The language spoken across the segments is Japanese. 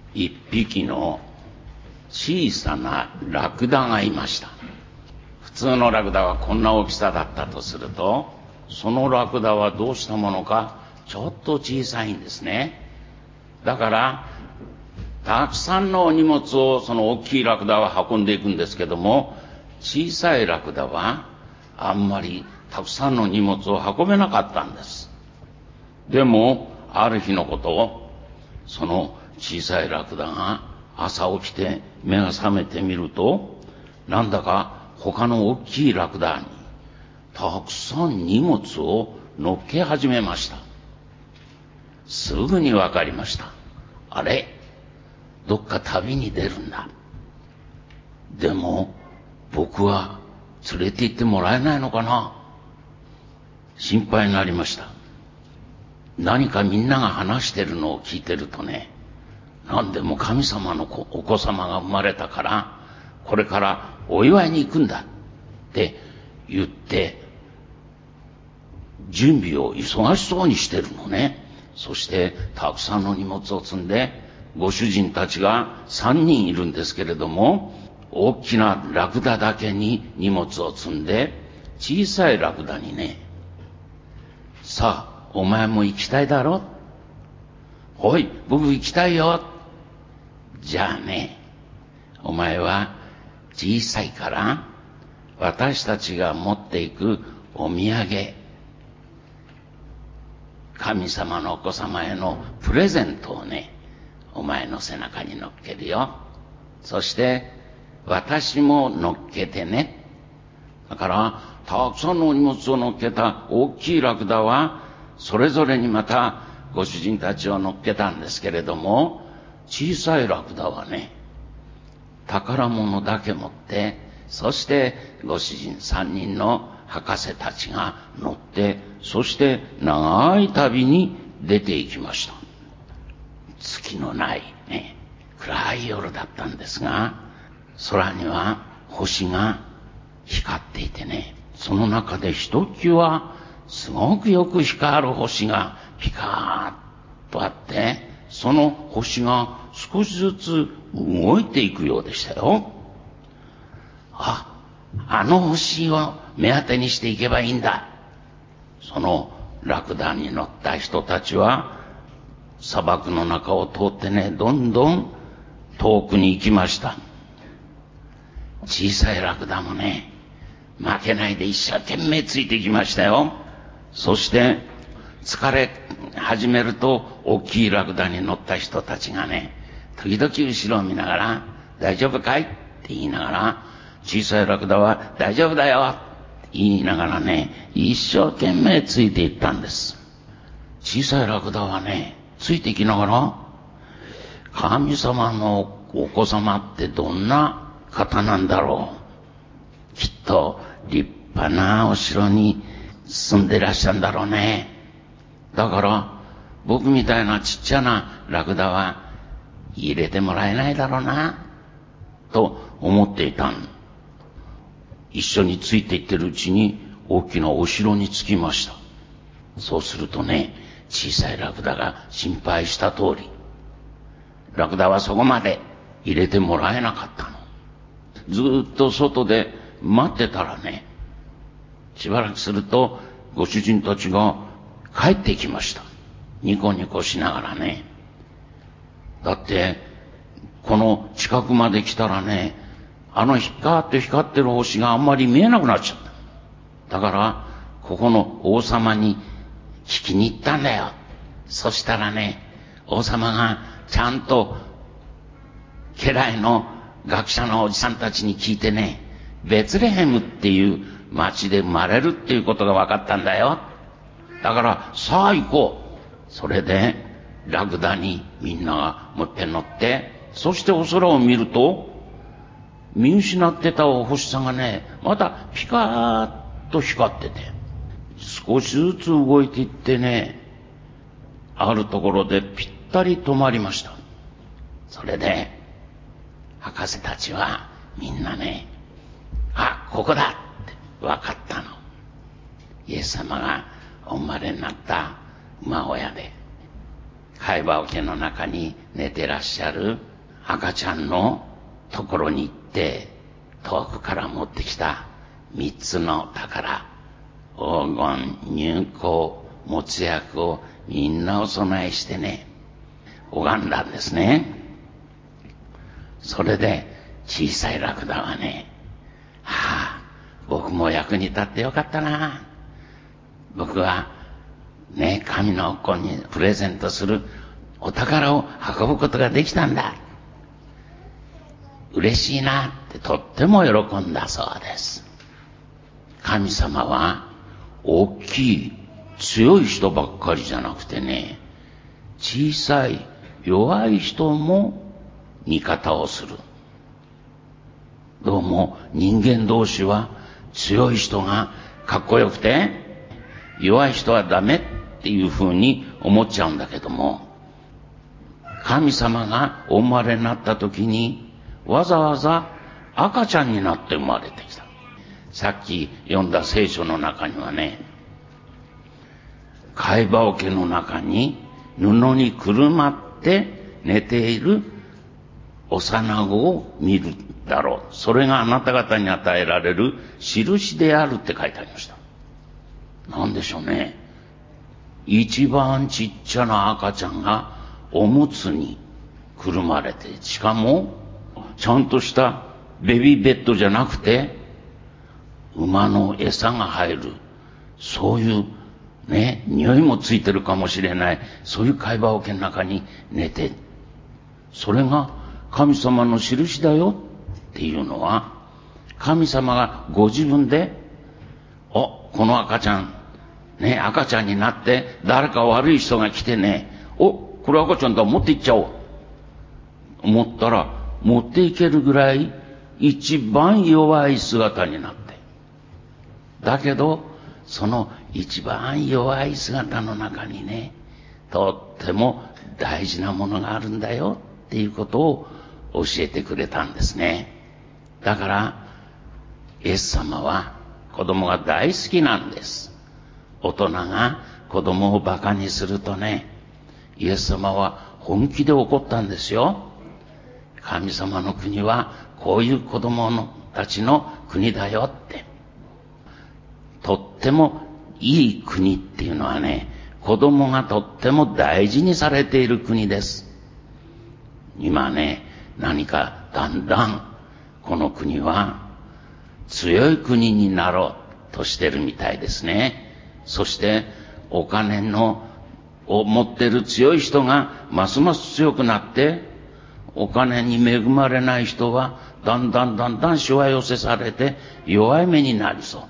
一匹の小さなラクダがいました。普通のラクダはこんな大きさだったとすると、そのラクダはどうしたものかちょっと小さいんですね。だからたくさんの荷物をその大きいラクダは運んでいくんですけども、小さいラクダはあんまりたくさんの荷物を運べなかったんです。でもある日のことを、その小さいラクダが朝起きて目が覚めてみると、なんだか他の大きいラクダにたくさん荷物を乗っけ始めました。すぐにわかりました。あれ、どっか旅に出るんだ。でも僕は連れて行ってもらえないのかな。心配になりました。何かみんなが話してるのを聞いてるとね、なんでも神様のお子様が生まれたから、これからお祝いに行くんだって言って、準備を忙しそうにしてるのね。そしてたくさんの荷物を積んで、ご主人たちが3人いるんですけれども、大きなラクダだけに荷物を積んで、小さいラクダにね、さあお前も行きたいだろ。おい、僕行きたいよ。じゃあね、お前は小さいから私たちが持っていくお土産、神様のお子様へのプレゼントをね、お前の背中に乗っけるよ。そして私も乗っけてね。だからたくさんの荷物を乗っけた大きいラクダはそれぞれにまたご主人たちを乗っけたんですけれども、小さいラクダはね、宝物だけ持って、そしてご主人3人の博士たちが乗って、そして長い旅に出て行きました。月のないね、暗い夜だったんですが、空には星が光っていてね、その中でひときわすごくよく光る星がピカーッとあって、その星が少しずつ動いていくようでしたよ。あの星を目当てにしていけばいいんだ。そのラクダに乗った人たちは砂漠の中を通ってね、どんどん遠くに行きました。小さいラクダもね、負けないで一生懸命ついてきましたよ。そして疲れ始めると、大きいラクダに乗った人たちがね、時々後ろを見ながら、大丈夫かいって言いながら、小さいラクダは大丈夫だよって言いながらね、一生懸命ついていったんです。小さいラクダはね、ついていきながら、神様のお子様ってどんな方なんだろう。きっと立派なお城に住んでらっしゃるんだろうね。だから僕みたいなちっちゃなラクダは入れてもらえないだろうなと思っていたん。一緒についていってるうちに大きなお城に着きました。そうするとね、小さいラクダが心配した通り、ラクダはそこまで入れてもらえなかったの。ずっと外で待ってたらね、しばらくするとご主人たちが帰ってきました。ニコニコしながらね。だってこの近くまで来たらね、あの光ってる星があんまり見えなくなっちゃった。だからここの王様に聞きに行ったんだよ。そしたらね、王様がちゃんと家来の学者のおじさんたちに聞いてね、ベツレヘムっていう町で生まれるっていうことが分かったんだよ。だからさあ行こう。それでラクダにみんながもう一遍乗って、そしてお空を見ると、見失ってたお星さんがね、またピカーッと光ってて、少しずつ動いていってね、あるところでぴったり止まりました。それで博士たちはみんなね、ここだって分かったの。イエス様がお生まれになった馬小屋で、 貝羽桶の中に寝てらっしゃる赤ちゃんのところに行って、遠くから持ってきた三つの宝、黄金、乳香、没薬をみんなお供えしてね、拝んだんですね。それで小さいラクダはね、僕も役に立ってよかったな。僕はね、神の子にプレゼントするお宝を運ぶことができたんだ。嬉しいなってとっても喜んだそうです。神様は大きい強い人ばっかりじゃなくてね、小さい弱い人も味方をする。どうも人間同士は強い人がかっこよくて弱い人はダメっていうふうに思っちゃうんだけども、神様がお生まれになった時にわざわざ赤ちゃんになって生まれてきた。さっき読んだ聖書の中にはね、貝羽桶の中に布にくるまって寝ている幼子を見るだろう。それがあなた方に与えられる印であるって書いてありました。なんでしょうね。一番ちっちゃな赤ちゃんがおむつにくるまれて、しかもちゃんとしたベビーベッドじゃなくて馬の餌が入る、そういうね、匂いもついてるかもしれない、そういう貝羽桶の中に寝て、それが神様の印だよっていうのは、神様がご自分で、この赤ちゃんね、赤ちゃんになって誰か悪い人が来てね、これ赤ちゃんだ、持って行っちゃおう思ったら持っていけるぐらい一番弱い姿になって、だけどその一番弱い姿の中にね、とっても大事なものがあるんだよっていうことを教えてくれたんですね。だからイエス様は子供が大好きなんです。大人が子供をバカにするとね、イエス様は本気で怒ったんですよ。神様の国はこういう子供たちの国だよって。とってもいい国っていうのはね、子供がとっても大事にされている国です。今ね、何かだんだんこの国は強い国になろうとしてるみたいですね。そしてお金を持ってる強い人がますます強くなって、お金に恵まれない人はだんだんしわ寄せされて弱い目になりそう。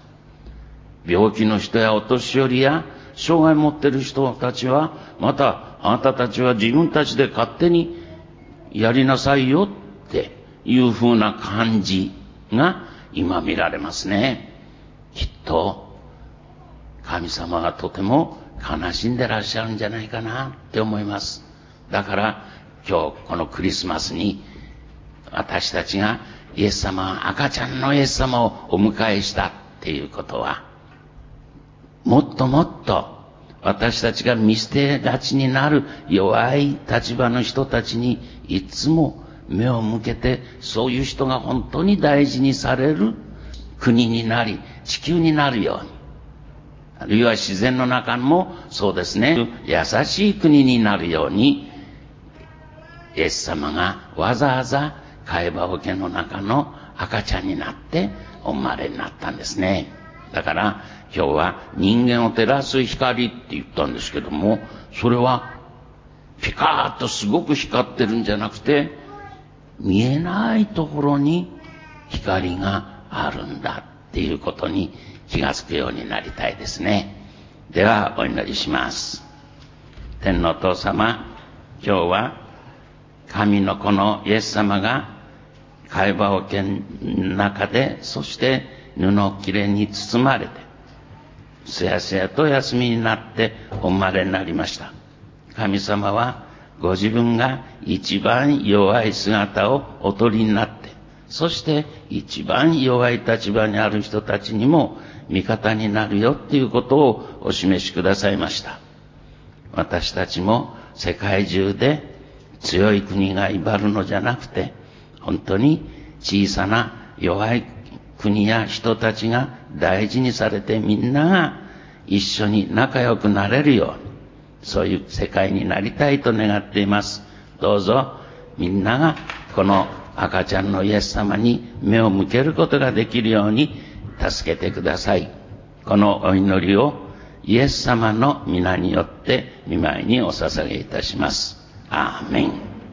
病気の人やお年寄りや障害を持ってる人たちは、またあなたたちは自分たちで勝手にやりなさいよっていう風な感じが今見られますね。きっと神様がとても悲しんでらっしゃるんじゃないかなって思います。だから今日このクリスマスに私たちがイエス様、赤ちゃんのイエス様をお迎えしたっていうことは、もっともっと私たちが見捨てがちになる弱い立場の人たちにいつも目を向けて、そういう人が本当に大事にされる国になり、地球になるように、あるいは自然の中もそうですね、優しい国になるように、イエス様がわざわざ貝羽桶の中の赤ちゃんになってお生まれになったんですね。だから今日は人間を照らす光って言ったんですけども、それはピカーッとすごく光ってるんじゃなくて、見えないところに光があるんだっていうことに気がつくようになりたいですね。ではお祈りします。天のお父様、今日は神の子のイエス様が貝羽桶の中で、そして布切れに包まれてすやすやと休みになってお生まれになりました。神様はご自分が一番弱い姿をお取りになって、そして一番弱い立場にある人たちにも味方になるよっていうことをお示しくださいました。私たちも世界中で強い国が威張るのじゃなくて、本当に小さな弱い国や人たちが大事にされて、みんなが一緒に仲良くなれるように、そういう世界になりたいと願っています。どうぞみんながこの赤ちゃんのイエス様に目を向けることができるように助けてください。このお祈りをイエス様の皆によって御前にお捧げいたします。アーメン。